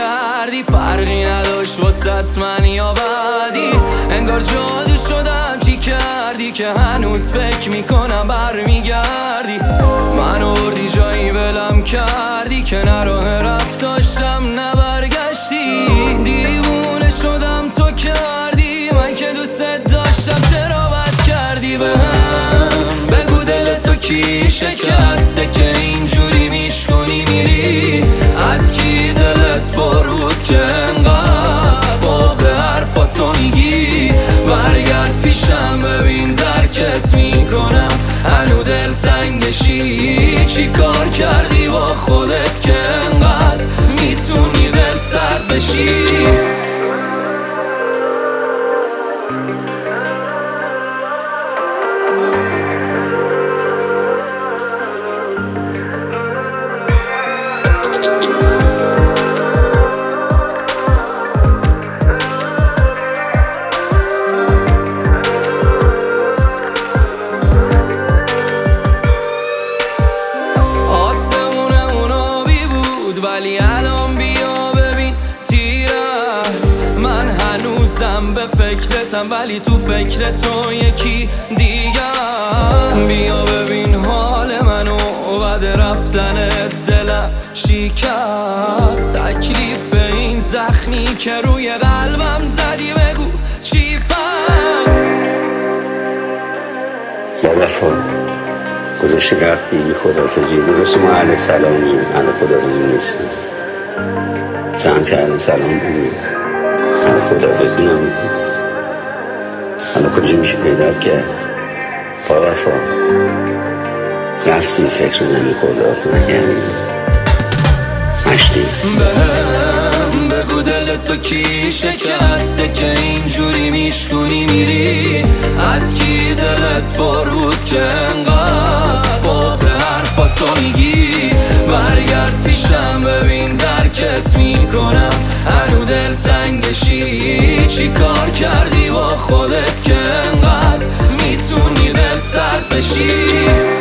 کردی فرقی نداشت واسط من یا بعدی. انگار جادو شدم چی کردی که هنوز فکر میکنم برمیگردی. منو بردی جایی ولم کردی که نه راه رفت داشتم نه برگشتی. دیوونه شدم تو کردی من که دوست داشتم چرا بد کردی بهم. بگو دل تو کی شکسته که اینجوری میشکنی میری. از کی دلت پر بود که انقدر باقی حرفاتو میگی. برگرد پیشم ببین درکت میکنم هنو دل تنگشی. چی کار کردی با خودت که انقدر میتونی دل سرد بشی. ولی الان بیا ببین تیر است. من هنوزم به فکرتم ولی تو فکر تو یکی دیگه. بیا ببین حال منو بعد رفتن دلم شکست. تکلیف این زخمی که روی قلبم زدی بگو چی پس. بابا گذاشتی رفتی خدافزی درست ما اهل سلامیم اهل خدافزی نیستیم. چند که اهل سلام بودیم اهل خدافزی نمیدیم. حالا کجا میشه پیدات کرد با وفا رفتی فکر زنی خدافزی نکردی مشتی. بگو دل تو کی شکسته که اینجوری میشکنی میری. از کی دلت پر بود که انقدر باقی حرفاتو میگی. برگرد پیشم ببین درکت میکنم هنو دل تنگشی. چی کار کردی با خودت که انقدر میتونی دل سرد بشی.